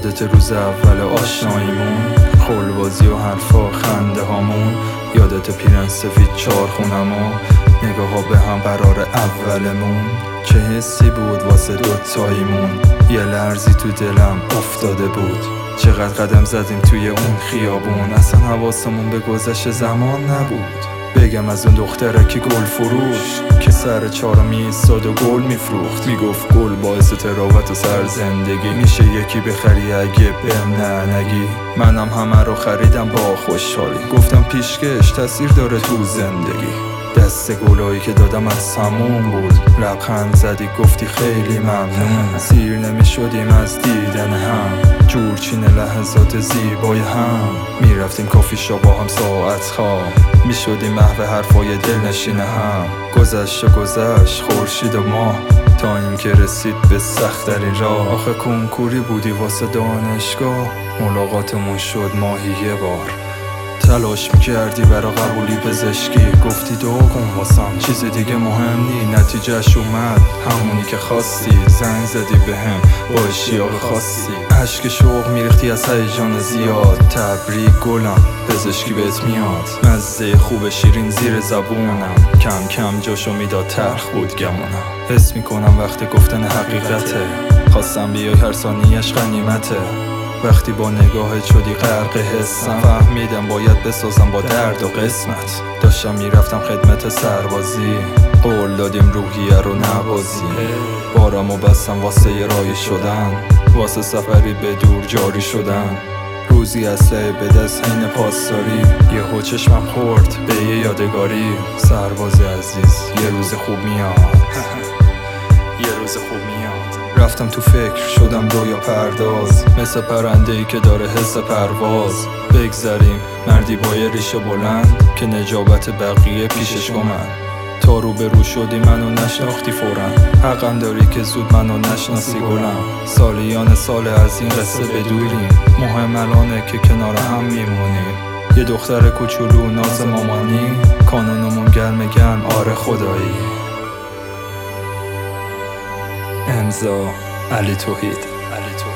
یادت روز اول آشناییمون، خلبازی و حرفا خنده هامون، یادت پیرن سفید چارخونمو، نگاه ها به هم قرار اولمون. چه حسی بود واسه دوتاییمون، یه لرزی تو دلم افتاده بود. چقدر قدم زدیم توی اون خیابون، اصلا حواسمون به گذشت زمان نبود. بگم از اون دخترکی گل فروش که سر چارا میستاد و گل میفروخت، میگفت گل باعث تراوت و سر زندگی میشه، یکی بخری اگه بهم نگی. منم همه رو خریدم با خوشحالی، گفتم پیشکش تاثیر داره تو زندگی. دست گلایی که دادم از همون بود، لبخند زدی گفتی خیلی ممنون. سیر نمی شدیم از دیدن هم، جورچین لحظات زیبای هم. میرفتیم کافی شا با هم ساعت خواب، میشدیم محو حرفای دلنشین هم. گذشت خورشید و ماه، تا اینکه رسید به سخت‌ترین راه. آخه کنکوری بودی واسه دانشگاه، ملاقاتمون شد ماهی یه بار. تلاش میکردی برا قبولی پزشکی، گفتی دعا کن واسم چیز دیگه مهم نی. نتیجهش اومد همونی که خواستی، زنگ زدی بهم با اشتیاق خاصی. اشک شوق میریختی از هیجان زیاد، تبریک گلم پزشکی بهت میاد. مزه خوب شیرین زیر زبونم، کم کم جاشو میداد تلخ بود گمونم. حس میکنم وقت گفتن حقیقته، خواستم بیای هر ثانیه‌اش غنیمته. وقتی با نگاهت شدی غرق حسم، فهمیدم باید بسازم با درد و قسمت. داشتم میرفتم خدمت سربازی، قول دادیم روحیه رو نبازی. بارمو بستم واسه یه راهی شدن، واسه سفری به دور جاری شدن. روزی اسلحه به دست حین پاسداری، یهو چشمم خورد به یه یادگاری. سرباز عزیز یه روز خوب میاد یه روز خوب میاد. رفتم تو فکر شدم رویا پرداز، مثل پرنده‌ای که داره حس پرواز. بگذریم مردی با یه ریشه بلند، که نجابت بقیه پیشش گمن. تا رو به رو شدی منو نشناختی فورا، حقم داری که زود منو نشناسی گلم. سالیان سال از این قصه بدوریم، مهم الانه که کنار هم میمونیم. یه دختر کوچولو ناز مامانی، کانونمون گرم آره خدایی. امضا علی توحید.